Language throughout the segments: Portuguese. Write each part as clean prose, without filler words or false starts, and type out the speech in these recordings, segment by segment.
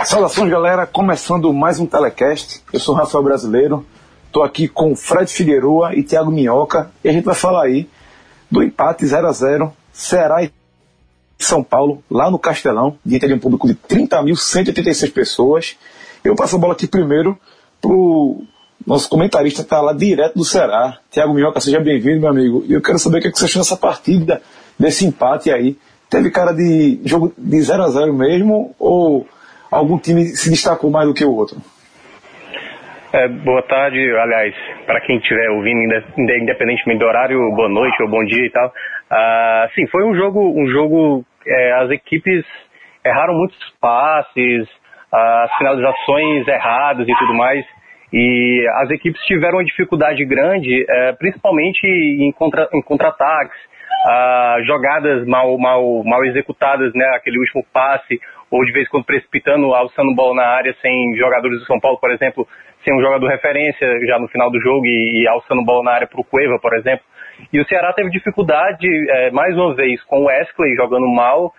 Saudações, galera, começando mais um Telecast. Eu sou o Rafael Brasileiro, estou aqui com Fred Figueroa e Thiago Minhoca, e a gente vai falar aí do empate 0-0, Ceará e São Paulo, lá no Castelão, diante de um público de 30.186 pessoas. Eu passo a bola aqui primeiro pro nosso comentarista que está lá direto do Ceará, Thiago Minhoca. Seja bem-vindo, meu amigo. E eu quero saber o que você achou dessa partida, desse empate aí. Teve cara de jogo de 0-0 mesmo, ou algum time se destacou mais do que o outro? Boa tarde, aliás, para quem estiver ouvindo, independentemente do horário, boa noite ou bom dia e tal. Sim, foi um jogo, as equipes erraram muitos passes, as finalizações erradas e tudo mais, e as equipes tiveram uma dificuldade grande, principalmente em contra-ataques, jogadas mal executadas, né, aquele último passe, ou de vez em quando precipitando, alçando bola na área sem jogadores do São Paulo, por exemplo, sem um jogador referência já no final do jogo e alçando bola na área para o Cueva, por exemplo. E o Ceará teve dificuldade, mais uma vez, com o Wesley jogando mal,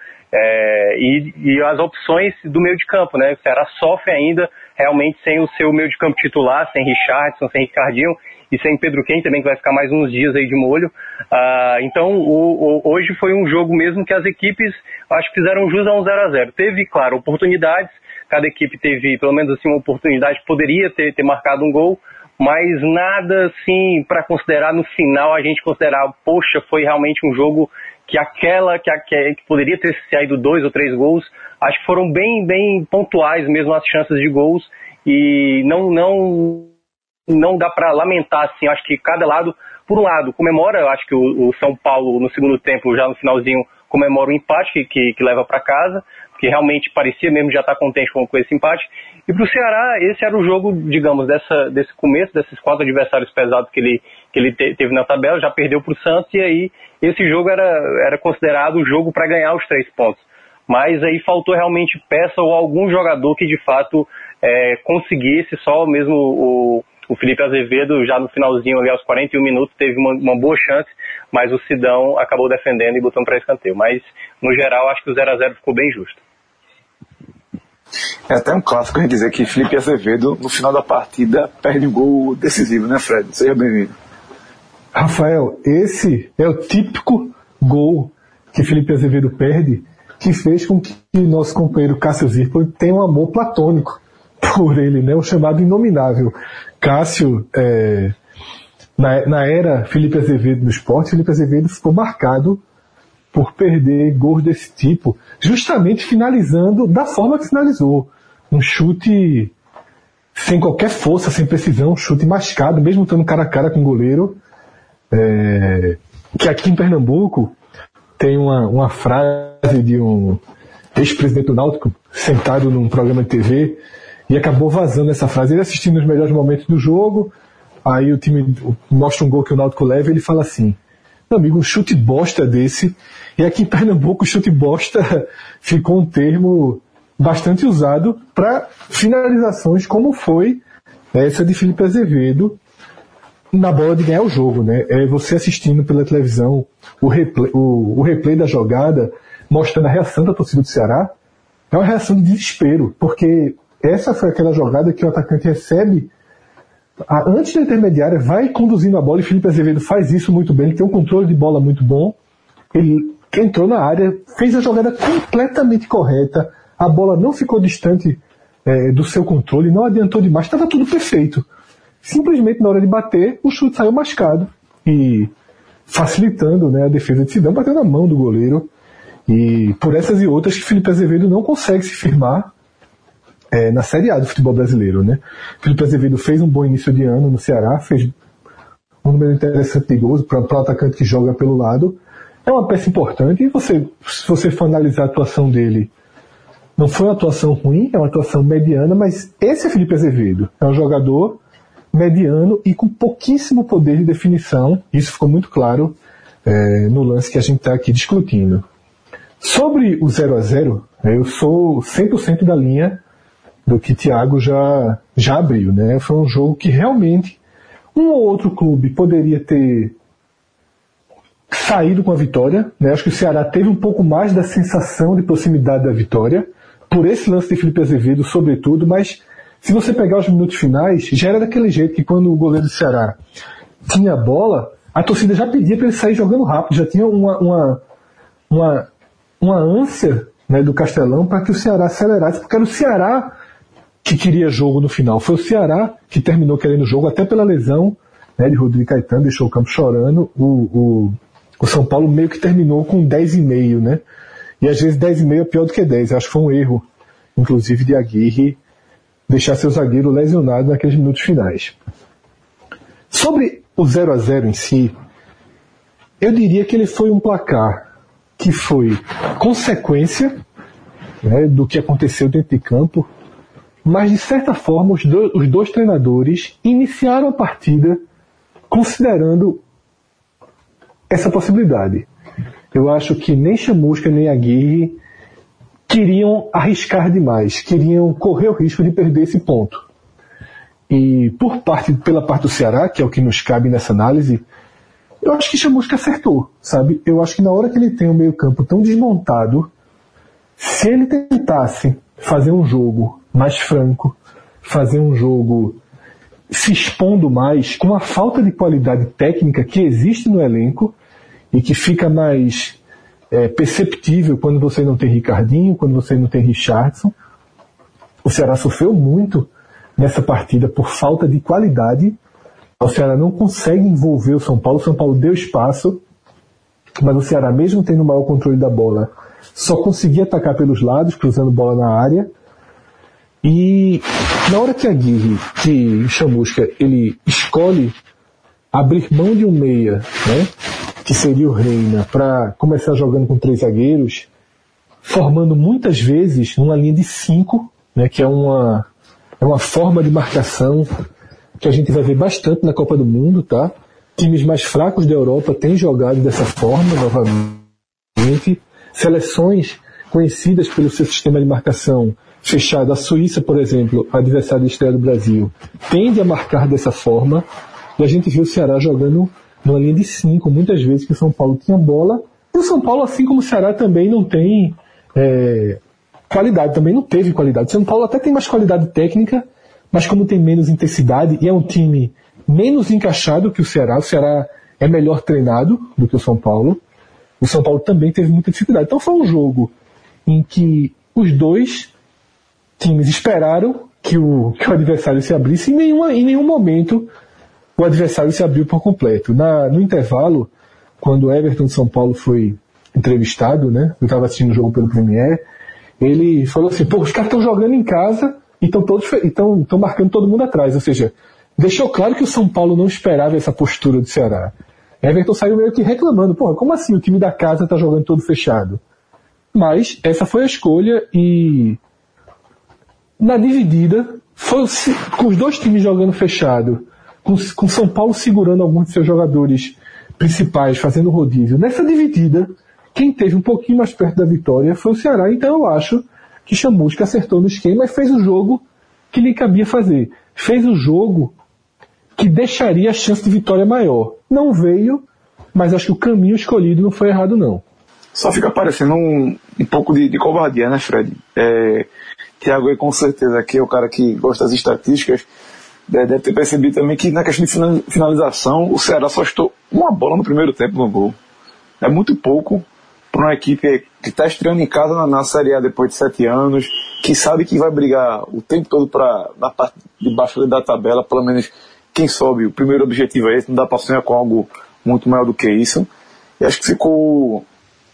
e as opções do meio de campo, né? O Ceará sofre ainda realmente sem o seu meio de campo titular, sem Richardson, sem Ricardinho e sem Pedro Quem também, que vai ficar mais uns dias aí de molho. Então, hoje foi um jogo mesmo que as equipes, acho que fizeram jus a um 0-0. Teve, claro, oportunidades, cada equipe teve pelo menos assim uma oportunidade, poderia ter marcado um gol, mas nada assim para considerar no final, a gente considerar, poxa, foi realmente um jogo que que poderia ter saído 2 ou 3 gols. Acho que foram bem pontuais mesmo as chances de gols, e não dá para lamentar, assim. Acho que cada lado, por um lado, comemora. Eu acho que o São Paulo, no segundo tempo, já no finalzinho, comemora o empate que leva para casa, porque realmente parecia mesmo já estar contente com esse empate. E para o Ceará, esse era o jogo, digamos, desse começo, desses 4 adversários pesados que ele teve na tabela, já perdeu para o Santos, e aí esse jogo era considerado o jogo para ganhar os 3 pontos. Mas aí faltou realmente peça ou algum jogador que de fato conseguisse, só mesmo o Felipe Azevedo, já no finalzinho, ali aos 41 minutos, teve uma boa chance, mas o Sidão acabou defendendo e botando para escanteio. Mas, no geral, acho que o 0-0 ficou bem justo. É até um clássico a gente dizer que Felipe Azevedo, no final da partida, perde um gol decisivo, né, Fred? Seja bem-vindo. Rafael, esse é o típico gol que Felipe Azevedo perde, que fez com que nosso companheiro Cássio Zirpoli tenha um amor platônico por ele, né? O chamado inominável. Cássio, na era Felipe Azevedo no esporte, Felipe Azevedo ficou marcado por perder gols desse tipo, justamente finalizando da forma que finalizou. Um chute sem qualquer força, sem precisão, um chute mascado, mesmo estando cara a cara com o goleiro. Que aqui em Pernambuco tem uma frase de um ex-presidente do Náutico, sentado num programa de TV, e acabou vazando essa frase. Ele assistindo os melhores momentos do jogo, aí o time mostra um gol que o Náutico leva, e ele fala assim: meu amigo, um chute bosta desse. E aqui em Pernambuco o chute bosta ficou um termo bastante usado para finalizações como foi essa de Felipe Azevedo na bola de ganhar o jogo, né? Você assistindo pela televisão o replay da jogada, mostrando a reação da torcida do Ceará, é uma reação de desespero, porque essa foi aquela jogada que o atacante recebe antes da intermediária, vai conduzindo a bola, e Felipe Azevedo faz isso muito bem, ele tem um controle de bola muito bom, ele entrou na área, fez a jogada completamente correta, a bola não ficou distante do seu controle, não adiantou demais, estava tudo perfeito. Simplesmente na hora de bater, o chute saiu mascado, e facilitando, né, a defesa de Sidão, batendo na mão do goleiro, e por essas e outras que Felipe Azevedo não consegue se firmar na Série A do futebol brasileiro, né? Felipe Azevedo fez um bom início de ano no Ceará, fez um número interessante de gols para o atacante que joga pelo lado. É uma peça importante, e se você for analisar a atuação dele, não foi uma atuação ruim, é uma atuação mediana, mas esse é Felipe Azevedo, é um jogador mediano e com pouquíssimo poder de definição. Isso ficou muito claro no lance que a gente está aqui discutindo. Sobre o 0-0, eu sou 100% da linha do que Thiago já abriu, né? Foi um jogo que realmente um ou outro clube poderia ter saído com a vitória, né? Acho que o Ceará teve um pouco mais da sensação de proximidade da vitória, por esse lance de Felipe Azevedo, sobretudo, mas se você pegar os minutos finais, já era daquele jeito que quando o goleiro do Ceará tinha a bola, a torcida já pedia para ele sair jogando rápido, já tinha uma ânsia, né, do Castelão para que o Ceará acelerasse, porque era o Ceará que queria jogo no final. Foi o Ceará que terminou querendo jogo, até pela lesão, né, de Rodrigo Caetano, deixou o campo chorando. O São Paulo meio que terminou com 10,5, né? E às vezes 10,5 é pior do que 10. Eu acho que foi um erro, inclusive, de Aguirre deixar seu zagueiro lesionado naqueles minutos finais. Sobre o 0-0 em si, eu diria que ele foi um placar que foi consequência, né, do que aconteceu dentro de campo, mas de certa forma os dois treinadores iniciaram a partida considerando essa possibilidade. Eu acho que nem Chamusca nem Aguirre queriam arriscar demais, queriam correr o risco de perder esse ponto. E pela parte do Ceará, que é o que nos cabe nessa análise, eu acho que Chamusca acertou, sabe? Eu acho que na hora que ele tem o meio-campo tão desmontado, se ele tentasse fazer um jogo mais franco, fazer um jogo se expondo mais, com a falta de qualidade técnica que existe no elenco e que fica mais perceptível quando você não tem Ricardinho, quando você não tem Richardson. O Ceará sofreu muito nessa partida por falta de qualidade. O Ceará não consegue envolver o São Paulo. O São Paulo deu espaço, mas o Ceará, mesmo tendo o maior controle da bola, só conseguia atacar pelos lados, cruzando bola na área. E na hora que Aguirre, que Chamusca, ele escolhe abrir mão de um meia, né, que seria o Reina, para começar jogando com 3 zagueiros, formando muitas vezes uma linha de 5, né, que é uma forma de marcação que a gente vai ver bastante na Copa do Mundo, tá? Times mais fracos da Europa têm jogado dessa forma novamente. Seleções conhecidas pelo seu sistema de marcação fechado, a Suíça, por exemplo, adversário de estreia do Brasil, tende a marcar dessa forma, e a gente viu o Ceará jogando numa linha de 5, muitas vezes que o São Paulo tinha bola, e o São Paulo, assim como o Ceará, também não tem qualidade, também não teve qualidade. O São Paulo até tem mais qualidade técnica, mas como tem menos intensidade, e é um time menos encaixado que o Ceará é melhor treinado do que o São Paulo também teve muita dificuldade. Então foi um jogo em que os dois times esperaram que o adversário se abrisse, e em nenhum momento o adversário se abriu por completo. No intervalo, quando o Everton de São Paulo foi entrevistado, né, eu estava assistindo o jogo pelo Premier, ele falou assim, os caras estão jogando em casa e estão marcando todo mundo atrás, ou seja, deixou claro que o São Paulo não esperava essa postura do Ceará. Everton saiu meio que reclamando, como assim o time da casa está jogando todo fechado? Mas essa foi a escolha, e na dividida, com os dois times jogando fechado, com São Paulo segurando alguns de seus jogadores principais, fazendo rodízio. Nessa dividida, quem teve um pouquinho mais perto da vitória foi o Ceará. Então eu acho que Chamusca acertou no esquema e fez o jogo que lhe cabia fazer. Fez o jogo que deixaria a chance de vitória maior. Não veio, mas acho que o caminho escolhido não foi errado, não. Só fica parecendo um pouco de covardia, né, Fred? Thiago aí, com certeza, aqui é o cara que gosta das estatísticas, deve ter percebido também que na questão de finalização, o Ceará só estou uma bola no primeiro tempo no gol. É muito pouco para uma equipe que está estreando em casa na Série A depois de 7 anos, que sabe que vai brigar o tempo todo na parte de baixo da tabela, pelo menos quem sobe, o primeiro objetivo é esse, não dá para sonhar com algo muito maior do que isso. E acho que ficou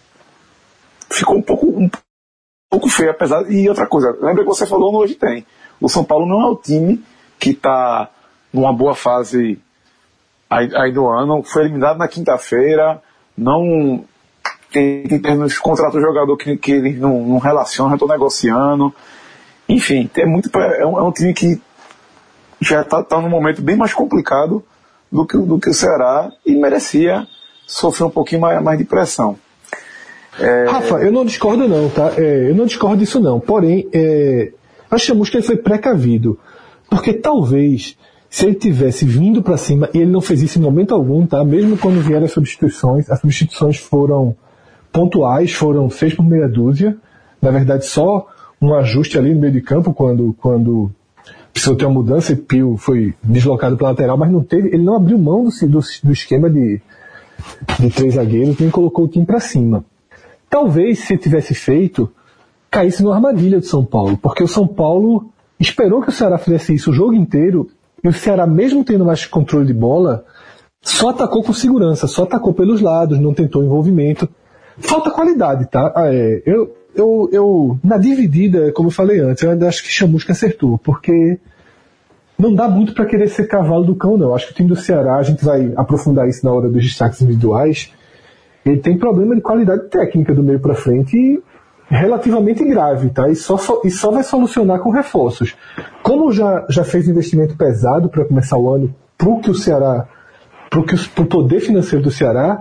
um pouco feio, apesar. E outra coisa, lembra que você falou no Hoje Tem. O São Paulo não é o time que está numa boa fase aí do ano, foi eliminado na quinta-feira, não tem termos contrato jogador que eles não relacionam, já estão negociando. Enfim, é um time que já está num momento bem mais complicado do que o Ceará, e merecia sofrer um pouquinho mais de pressão. Rafa, eu não discordo não, tá? Eu não discordo disso não, porém, achamos que ele foi precavido, porque talvez, se ele tivesse vindo para cima, e ele não fez isso em momento algum, tá? Mesmo quando vieram as substituições foram pontuais, foram 6 por meia dúzia, na verdade só um ajuste ali no meio de campo quando precisou ter uma mudança e Pio foi deslocado para a lateral, mas ele não abriu mão do esquema de 3 zagueiros, nem colocou o time para cima. Talvez, se tivesse feito, caísse numa armadilha do São Paulo, porque o São Paulo esperou que o Ceará fizesse isso o jogo inteiro, e o Ceará, mesmo tendo mais controle de bola, só atacou com segurança, só atacou pelos lados, não tentou envolvimento. Falta qualidade, tá? Eu na dividida, como eu falei antes, eu ainda acho que Chamusca acertou, porque não dá muito para querer ser cavalo do cão, não. Acho que o time do Ceará, a gente vai aprofundar isso na hora dos destaques individuais, ele tem problema de qualidade técnica do meio para frente relativamente grave, tá? E só vai solucionar com reforços. Como já fez investimento pesado para começar o ano pro poder financeiro do Ceará,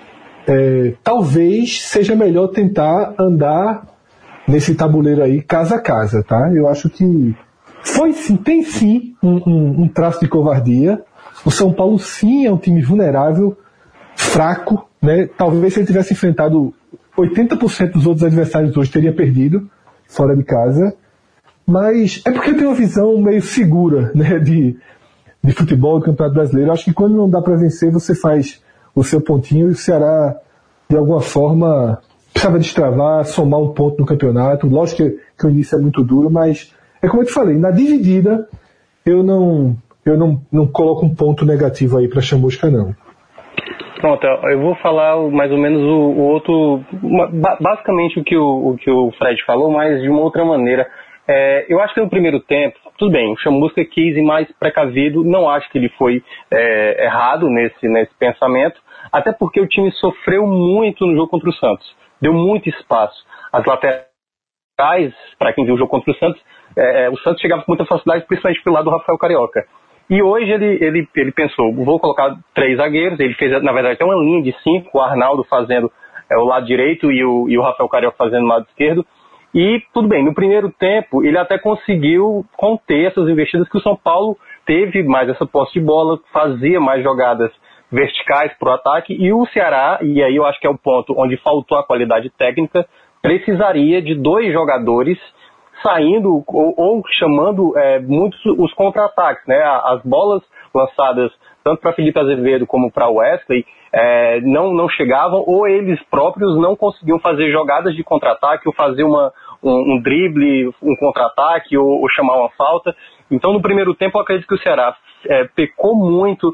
talvez seja melhor tentar andar nesse tabuleiro aí casa a casa, tá? Eu acho que tem sim um traço de covardia. O São Paulo sim é um time vulnerável, fraco, né? Talvez se ele tivesse enfrentado 80% dos outros adversários hoje teria perdido fora de casa, mas é porque eu tenho uma visão meio segura, né, de futebol do Campeonato Brasileiro. Eu acho que quando não dá para vencer, você faz o seu pontinho, e o Ceará de alguma forma precisava destravar, somar um ponto no campeonato. Lógico que o início é muito duro, mas é como eu te falei, na dividida eu não coloco um ponto negativo aí para Chamusca, não. Pronto, eu vou falar mais ou menos o outro, basicamente o que o Fred falou, mas de uma outra maneira. Eu acho que no primeiro tempo, tudo bem, o Chamusca quis ir mais precavido, não acho que ele foi errado nesse pensamento, até porque o time sofreu muito no jogo contra o Santos, deu muito espaço. As laterais, para quem viu o jogo contra o Santos chegava com muita facilidade, principalmente pelo lado do Rafael Carioca. E hoje ele pensou, vou colocar 3 zagueiros, ele fez, na verdade, até uma linha de 5, o Arnaldo fazendo o lado direito e o Rafael Carioca fazendo o lado esquerdo. E tudo bem, no primeiro tempo ele até conseguiu conter essas investidas que o São Paulo teve mais essa posse de bola, fazia mais jogadas verticais para o ataque, e o Ceará, e aí eu acho que é o ponto onde faltou a qualidade técnica, precisaria de 2 jogadores saindo ou chamando muitos os contra-ataques, né? As bolas lançadas tanto para Felipe Azevedo como para Wesley não chegavam, ou eles próprios não conseguiam fazer jogadas de contra-ataque, ou fazer um drible, um contra-ataque, ou chamar uma falta. Então, no primeiro tempo, eu acredito que o Ceará pecou muito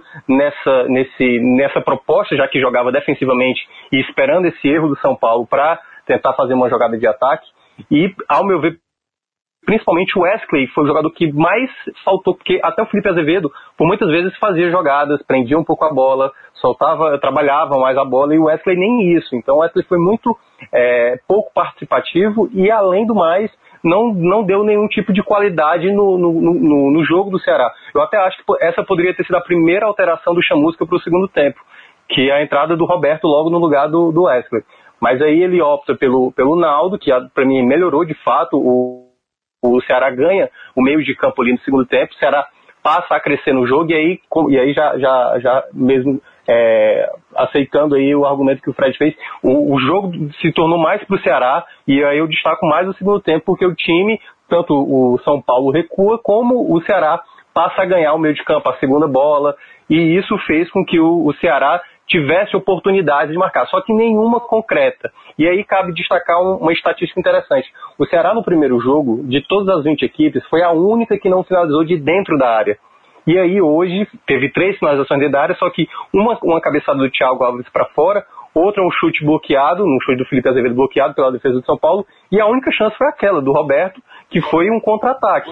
nessa proposta, já que jogava defensivamente e esperando esse erro do São Paulo para tentar fazer uma jogada de ataque. E, ao meu ver, principalmente o Wesley foi o jogador que mais faltou, porque até o Felipe Azevedo, por muitas vezes, fazia jogadas, prendia um pouco a bola, trabalhava mais a bola, e o Wesley nem isso. Então o Wesley foi muito pouco participativo e, além do mais, não deu nenhum tipo de qualidade no jogo do Ceará. Eu até acho que essa poderia ter sido a primeira alteração do Chamusca para o segundo tempo, que é a entrada do Roberto logo no lugar do Wesley. Mas aí ele opta pelo Naldo, que para mim melhorou de fato. O Ceará ganha o meio de campo ali no segundo tempo, o Ceará passa a crescer no jogo, e aí já mesmo aceitando aí o argumento que o Fred fez, o jogo se tornou mais para o Ceará, e aí eu destaco mais o segundo tempo, porque o time, tanto o São Paulo recua, como o Ceará passa a ganhar o meio de campo, a segunda bola, e isso fez com que o Ceará tivesse oportunidade de marcar, só que nenhuma concreta. E aí cabe destacar uma estatística interessante. O Ceará no primeiro jogo, de todas as 20 equipes, foi a única que não finalizou de dentro da área. E aí hoje teve 3 finalizações dentro da área, só que uma cabeçada do Thiago Alves para fora, outra um chute bloqueado, um chute do Felipe Azevedo bloqueado pela defesa do São Paulo, e a única chance foi aquela do Roberto, que foi um contra-ataque.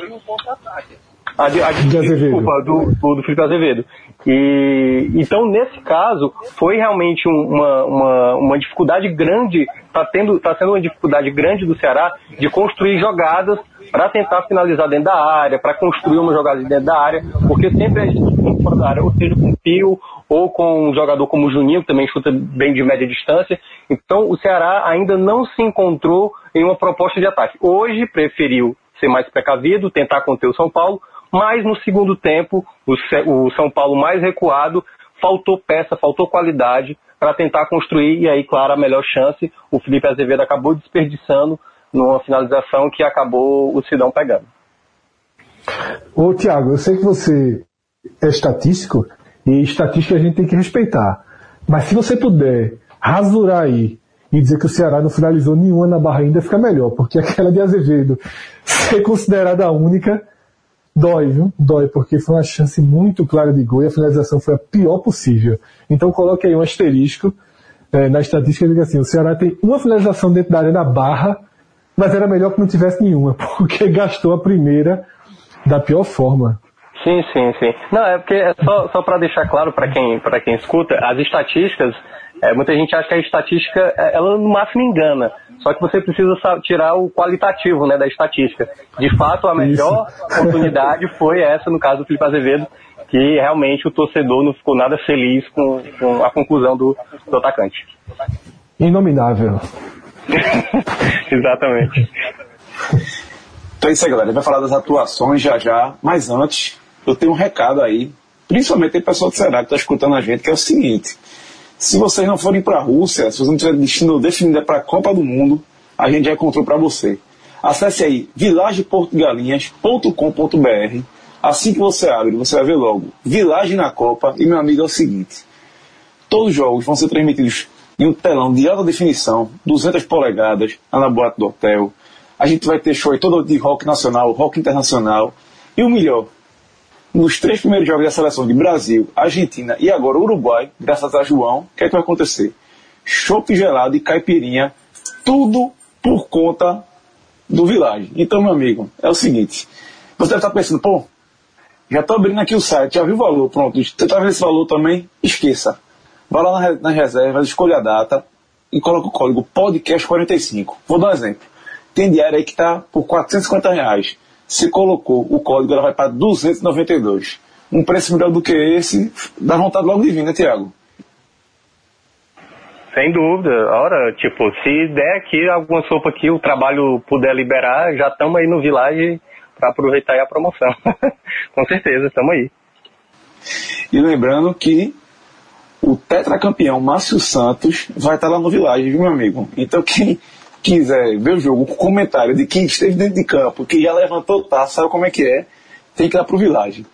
Desculpa, do Felipe Azevedo. E então, nesse caso, foi realmente uma dificuldade grande, está sendo uma dificuldade grande do Ceará de construir jogadas para tentar finalizar dentro da área, para construir uma jogada dentro da área, porque sempre a gente tem fora da área, ou seja, com o Pio, ou com um jogador como o Juninho, que também chuta bem de média distância. Então, o Ceará ainda não se encontrou em uma proposta de ataque. Hoje, preferiu ser mais precavido, tentar conter o São Paulo, mas no segundo tempo, o São Paulo mais recuado, faltou peça, faltou qualidade para tentar construir, e aí, claro, a melhor chance, o Felipe Azevedo acabou desperdiçando numa finalização que acabou o Sidão pegando. Ô Thiago, eu sei que você é estatístico, e estatística a gente tem que respeitar. Mas se você puder rasurar aí e dizer que o Ceará não finalizou nenhuma na Barra ainda, fica melhor, porque aquela de Azevedo ser considerada a única, dói, viu? Dói, porque foi uma chance muito clara de gol e a finalização foi a pior possível. Então coloque aí um asterisco na estatística e diga assim, o Ceará tem uma finalização dentro da área da Barra, mas era melhor que não tivesse nenhuma, porque gastou a primeira da pior forma. Sim. Não, é porque só para deixar claro para quem escuta, as estatísticas, muita gente acha que a estatística, ela no máximo engana. Só que você precisa tirar o qualitativo, né, da estatística. De fato, a melhor oportunidade foi essa, no caso do Felipe Azevedo, que realmente o torcedor não ficou nada feliz com a conclusão do atacante. Inominável. Exatamente. Então é isso aí, galera. A gente vai falar das atuações já, mas antes, eu tenho um recado aí, principalmente o pessoal do Ceará que está escutando a gente, que é o seguinte: se vocês não forem para a Rússia, se vocês não tiverem destino definido para a Copa do Mundo, a gente já encontrou para você. Acesse aí vilageportugalinhas.com.br. Assim que você abre, você vai ver logo Village na Copa. E meu amigo, é o seguinte: todos os jogos vão ser transmitidos em um telão de alta definição, 200 polegadas, lá na boate do hotel. A gente vai ter show aí todo de rock nacional, rock internacional. E o melhor, nos 3 primeiros jogos da seleção de Brasil, Argentina e agora Uruguai, graças a João, o que é que vai acontecer? Chopp gelado e caipirinha, tudo por conta do Village. Então, meu amigo, é o seguinte: você deve estar pensando, pô, já estou abrindo aqui o site, já viu o valor, pronto, você está vendo esse valor também? Esqueça. Vai lá nas reservas, escolha a data e coloca o código podcast45. Vou dar um exemplo. Tem diária aí que está por R$450. Você colocou o código, ela vai para 292. Um preço melhor do que esse, dá vontade logo de vir, né, Thiago? Sem dúvida. Ora, tipo, se der aqui alguma sopa que o trabalho puder liberar, já estamos aí no Village para aproveitar aí a promoção. Com certeza, estamos aí. E lembrando que o tetracampeão Márcio Santos vai estar lá no Village, viu, meu amigo? Então quem quiser ver o jogo com comentário de quem esteve dentro de campo, que já levantou taça, sabe como é que é, tem que ir lá pro Village.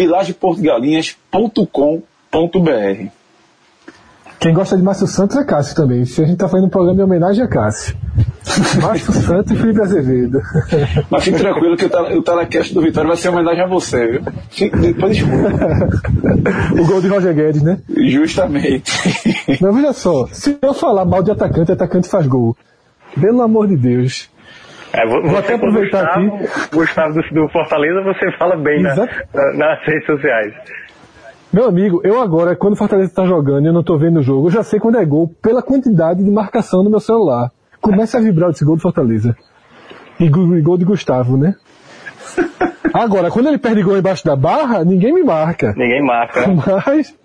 vilageportugalinhas.com.br. Quem gosta de Márcio Santos é Cássio também. Se a gente tá fazendo um programa em homenagem a Cássio. Márcio Santos e Felipe Azevedo. Mas fique tranquilo que o telecast do Vitória vai ser uma homenagem a você, viu? Depois escuta. O gol de Roger Guedes, né? Justamente. Mas veja só, se eu falar mal de atacante faz gol. Pelo amor de Deus. Vou até aproveitar aqui. Gustavo do Fortaleza, você fala bem nas redes sociais. Meu amigo, eu agora, quando o Fortaleza está jogando e eu não estou vendo o jogo, eu já sei quando é gol pela quantidade de marcação no meu celular. Começa a vibrar esse gol do Fortaleza. E gol de Gustavo, né? Agora, quando ele perde gol embaixo da barra, ninguém me marca. Ninguém marca. Mas...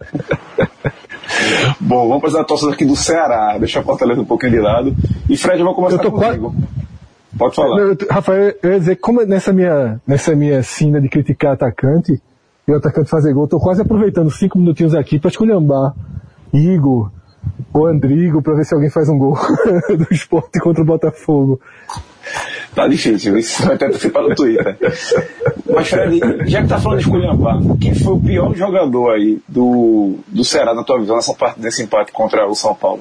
Bom, vamos fazer a torcida aqui do Ceará. Deixa a Fortaleza um pouquinho de lado. E Fred, eu vou começar comigo. Pode falar. Rafael, eu ia dizer, como nessa minha sina de criticar atacante, e o atacante fazer gol, estou quase aproveitando 5 minutinhos aqui para esculhambar Igor ou Andrigo para ver se alguém faz um gol do Sport contra o Botafogo. Tá difícil, isso vai ter que ser para o Twitter. Mas Fred, já que tá falando de esculhambar, quem foi o pior jogador aí do Ceará na tua visão nesse empate contra o São Paulo?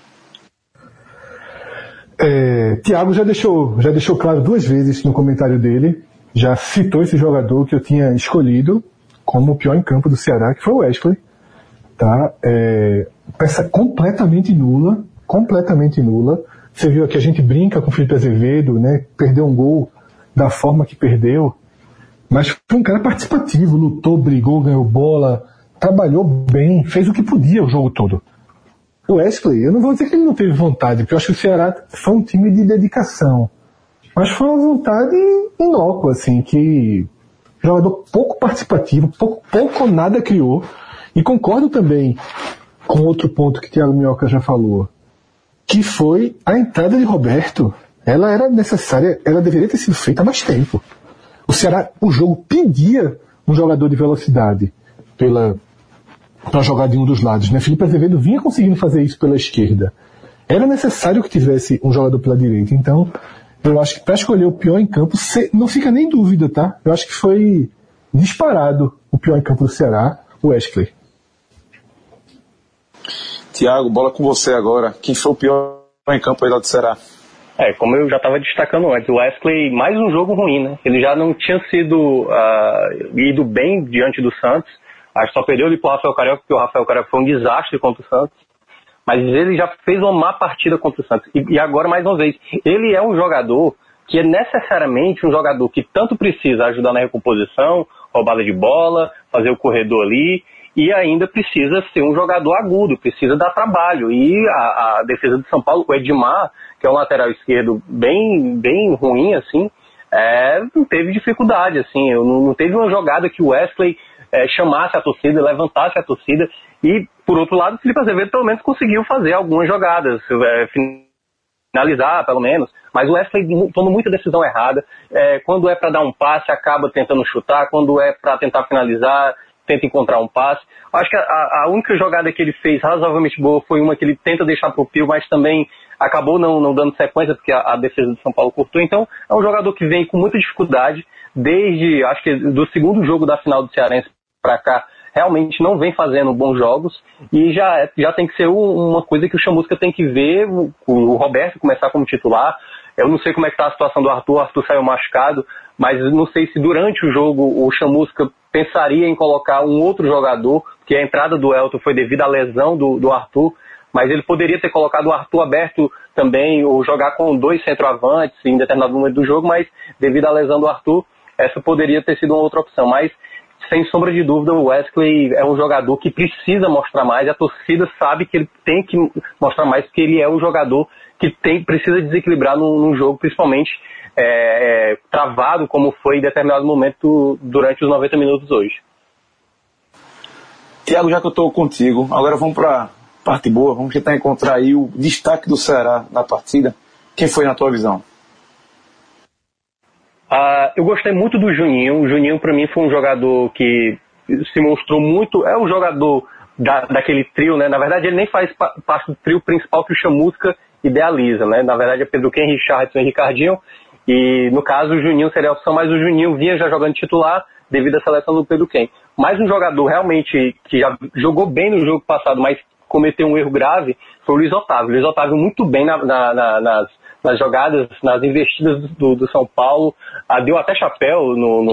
Thiago já deixou claro 2 vezes no comentário dele, já citou esse jogador que eu tinha escolhido como o pior em campo do Ceará, que foi o Wesley. Tá? Peça completamente nula. Você viu que a gente brinca com o Felipe Azevedo, né? Perdeu um gol da forma que perdeu, mas foi um cara participativo, lutou, brigou, ganhou bola, trabalhou bem, fez o que podia o jogo todo. O Wesley, eu não vou dizer que ele não teve vontade, porque eu acho que o Ceará foi um time de dedicação, mas foi uma vontade inócua, assim, que jogador pouco participativo, pouco ou nada criou. E concordo também com outro ponto que o Thiago Minhoca já falou, que foi a entrada de Roberto. Ela era necessária, ela deveria ter sido feita há mais tempo. O jogo pedia um jogador de velocidade para jogar de um dos lados, né? Felipe Azevedo vinha conseguindo fazer isso pela esquerda. Era necessário que tivesse um jogador pela direita. Então, eu acho que para escolher o pior em campo, não fica nem dúvida, tá? Eu acho que foi disparado o pior em campo do Ceará, o Wesley. Tiago, bola com você agora. Quem foi o pior em campo aí lá do Ceará? Como eu já estava destacando antes, o Wesley, mais um jogo ruim, né? Ele já não tinha ido bem diante do Santos. Acho que só perdeu ele pro Rafael Carioca, porque o Rafael Carioca foi um desastre contra o Santos. Mas ele já fez uma má partida contra o Santos. E agora, mais uma vez, ele é um jogador que é necessariamente um jogador que tanto precisa ajudar na recomposição, roubada de bola, fazer o corredor ali, e ainda precisa ser um jogador agudo, precisa dar trabalho. E a defesa de São Paulo, o Edmar, que é um lateral esquerdo bem ruim, assim, não teve dificuldade, assim, não teve uma jogada que o Wesley chamasse a torcida, levantasse a torcida, e, por outro lado, o Felipe Azevedo pelo menos conseguiu fazer algumas jogadas, finalizar, pelo menos, mas o Wesley toma muita decisão errada, quando é para dar um passe, acaba tentando chutar, quando é para tentar finalizar, tenta encontrar um passe. Acho que a única jogada que ele fez razoavelmente boa foi uma que ele tenta deixar pro Pio, mas também acabou não dando sequência, porque a defesa do São Paulo cortou. Então, é um jogador que vem com muita dificuldade, desde, acho que do segundo jogo da final do Cearense para cá, realmente não vem fazendo bons jogos, e já tem que ser uma coisa que o Chamusca tem que ver, o Roberto começar como titular. Eu não sei como é que está a situação do Arthur, o Arthur saiu machucado, mas não sei se durante o jogo o Chamusca pensaria em colocar um outro jogador, porque a entrada do Elton foi devido à lesão do Arthur, mas ele poderia ter colocado o Arthur aberto também, ou jogar com 2 centroavantes em determinado momento do jogo, mas devido à lesão do Arthur, essa poderia ter sido uma outra opção. Mas, sem sombra de dúvida, o Wesley é um jogador que precisa mostrar mais, e a torcida sabe que ele tem que mostrar mais, porque ele é um jogador que precisa desequilibrar num jogo, principalmente travado, como foi em determinado momento durante os 90 minutos hoje. Tiago, já que eu estou contigo, agora vamos para parte boa, vamos tentar encontrar aí o destaque do Ceará na partida. Quem foi na tua visão? Eu gostei muito do Juninho. O Juninho, para mim, foi um jogador que se mostrou muito... É o jogador daquele trio, né? Na verdade, ele nem faz parte do trio principal que o Chamusca idealiza, né? Na verdade, é Pedro Ken, Richardson e Ricardinho. E, no caso, o Juninho seria a opção, mas o Juninho vinha já jogando titular devido à seleção do Pedro Ken. Mais um jogador realmente que já jogou bem no jogo passado, mas cometeu um erro grave, foi o Luiz Otávio. O Luiz Otávio muito bem nas jogadas, nas investidas do São Paulo, deu até chapéu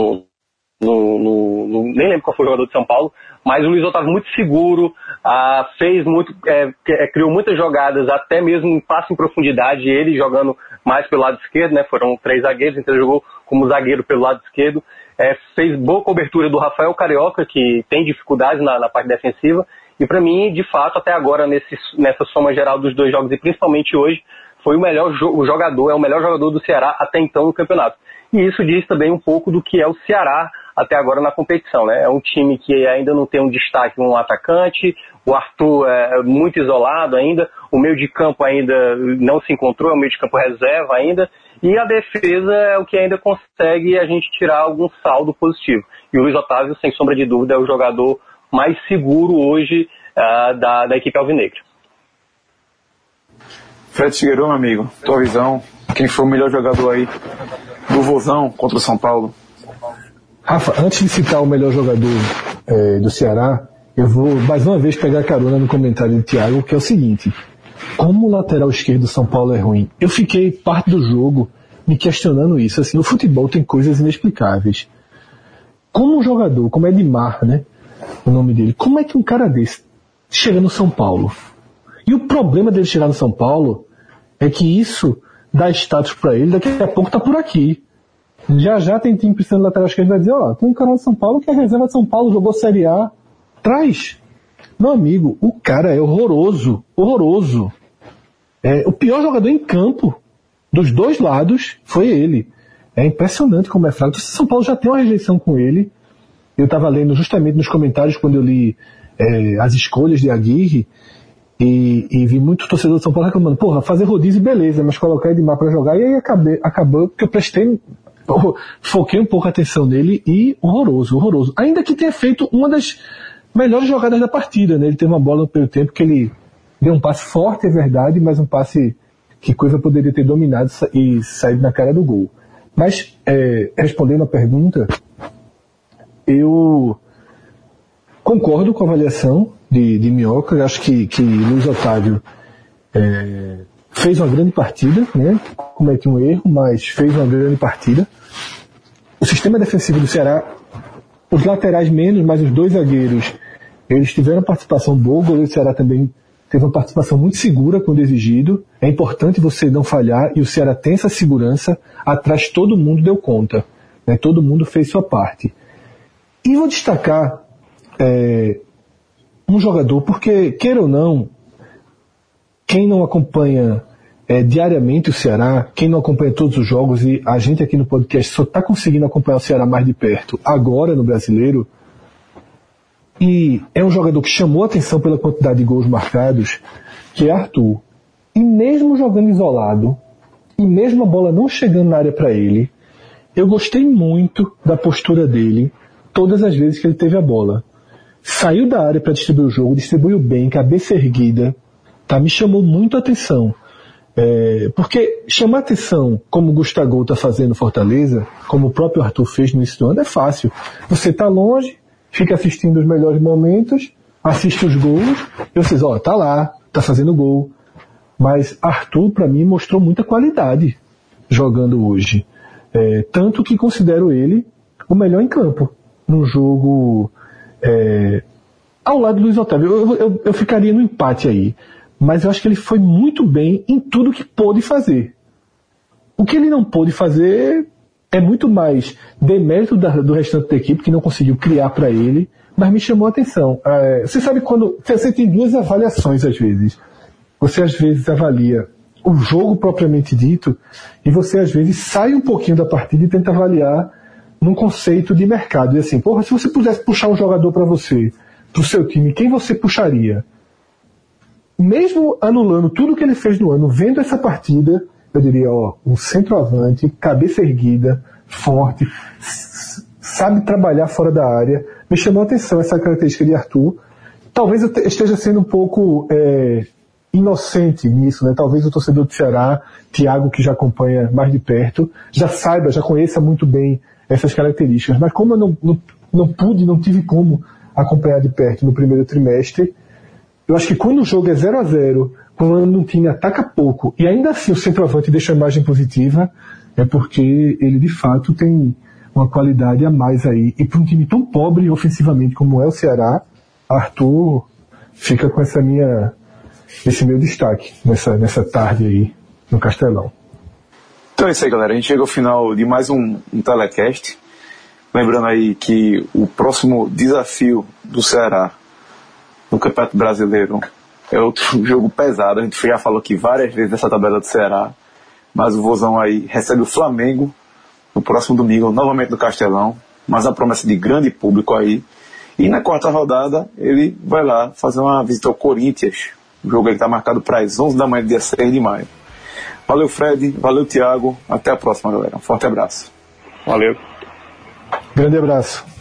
nem lembro qual foi o jogador de São Paulo, mas o Luiz Otávio muito seguro, fez muito, criou muitas jogadas, até mesmo em passe em profundidade, ele jogando mais pelo lado esquerdo, né? Foram 3 zagueiros, então ele jogou como zagueiro pelo lado esquerdo, fez boa cobertura do Rafael Carioca, que tem dificuldades na parte defensiva, e para mim, de fato, até agora, nessa soma geral dos 2 jogos, e principalmente hoje, foi o melhor jogador, é o melhor jogador do Ceará até então no campeonato. E isso diz também um pouco do que é o Ceará até agora na competição, né? É um time que ainda não tem um destaque, um atacante, o Arthur é muito isolado ainda, o meio de campo ainda não se encontrou, é o meio de campo reserva ainda, e a defesa é o que ainda consegue a gente tirar algum saldo positivo. E o Luiz Otávio, sem sombra de dúvida, é o jogador mais seguro hoje da equipe alvinegra. Fred Figueiredo, meu amigo, tua visão, quem foi o melhor jogador aí do Vozão contra o São Paulo? Rafa, antes de citar o melhor jogador do Ceará, eu vou mais uma vez pegar carona no comentário do Thiago, que é o seguinte: como o lateral esquerdo do São Paulo é ruim? Eu fiquei parte do jogo me questionando isso. Assim, o futebol tem coisas inexplicáveis. Como um jogador, como Edmar, né, o nome dele, como é que um cara desse chega no São Paulo? E o problema dele chegar no São Paulo é que isso dá status para ele, daqui a pouco tá por aqui. Já tem time precisando de lateral esquerdo, vai dizer, tem um cara de São Paulo que é reserva de São Paulo, jogou Série A, traz. Meu amigo, o cara é horroroso. O pior jogador em campo, dos 2 lados, foi ele. É impressionante como é fraco. Então, São Paulo já tem uma rejeição com ele. Eu estava lendo justamente nos comentários quando eu li as escolhas de Aguirre, e vi muito torcedor de São Paulo reclamando, fazer rodízio beleza, mas colocar Edmar para jogar, e aí acabou, porque eu foquei um pouco a atenção nele, e horroroso. Ainda que tenha feito uma das melhores jogadas da partida, né? Ele teve uma bola no primeiro tempo que ele deu um passe forte, é verdade, mas um passe que Cueva poderia ter dominado e saído na cara do gol. Mas, respondendo a pergunta, eu concordo com a avaliação de Minhoca. Eu acho que Luiz Otávio fez uma grande partida, né? Cometeu um erro, mas fez uma grande partida. O sistema defensivo do Ceará, os laterais menos, mas os dois zagueiros, eles tiveram participação boa. O goleiro do Ceará também teve uma participação muito segura quando exigido. É importante você não falhar, e o Ceará tem essa segurança. Atrás todo mundo deu conta, né? Todo mundo fez sua parte. E vou destacar um jogador, porque, queira ou não, quem não acompanha diariamente o Ceará, quem não acompanha todos os jogos, e a gente aqui no podcast só está conseguindo acompanhar o Ceará mais de perto agora no Brasileiro, e é um jogador que chamou a atenção pela quantidade de gols marcados, que é Arthur. E mesmo jogando isolado, e mesmo a bola não chegando na área para ele, eu gostei muito da postura dele todas as vezes que ele teve a bola. Saiu da área para distribuir o jogo, distribuiu bem, cabeça erguida, tá? Me chamou muito a atenção. Porque chamar atenção, como o Gustavo está fazendo no Fortaleza, como o próprio Arthur fez no início do ano, é fácil. Você está longe, fica assistindo os melhores momentos, assiste os gols, e vocês, tá lá, tá fazendo gol. Mas Arthur, para mim, mostrou muita qualidade jogando hoje. Tanto que considero ele o melhor em campo, num jogo ao lado do Luiz Otávio. Eu ficaria no empate aí. Mas eu acho que ele foi muito bem em tudo que pôde fazer. O que ele não pôde fazer é muito mais demérito do restante da equipe, que não conseguiu criar para ele, mas me chamou a atenção. Você sabe quando... Você tem duas avaliações às vezes. Você às vezes avalia o jogo propriamente dito, e você às vezes sai um pouquinho da partida e tenta avaliar num conceito de mercado. E assim, se você pudesse puxar um jogador para você, pro seu time, quem você puxaria? Mesmo anulando tudo que ele fez no ano, vendo essa partida, eu diria, um centroavante, cabeça erguida, forte, sabe trabalhar fora da área. Me chamou a atenção essa característica de Arthur. Talvez eu esteja sendo um pouco inocente nisso, né? Talvez o torcedor do Ceará, Thiago, que já acompanha mais de perto, já conheça muito bem essas características. Mas como eu não tive como acompanhar de perto no primeiro trimestre, eu acho que quando o jogo é 0-0, quando um time ataca pouco, e ainda assim o centroavante deixa a imagem positiva, é porque ele de fato tem uma qualidade a mais aí. E para um time tão pobre ofensivamente como é o Ceará, Arthur fica com esse meu destaque nessa tarde aí no Castelão. Então é isso aí, galera. A gente chega ao final de mais um telecast. Lembrando aí que o próximo desafio do Ceará no Campeonato Brasileiro é outro jogo pesado. A gente já falou aqui várias vezes dessa tabela do Ceará, mas o Vozão aí recebe o Flamengo no próximo domingo, novamente no Castelão, mas a promessa de grande público aí. E na quarta rodada ele vai lá fazer uma visita ao Corinthians. O jogo aí está marcado para as 11 da manhã, dia 6 de maio. Valeu, Fred, valeu, Thiago, até a próxima, galera. Um forte abraço. Valeu. Grande abraço.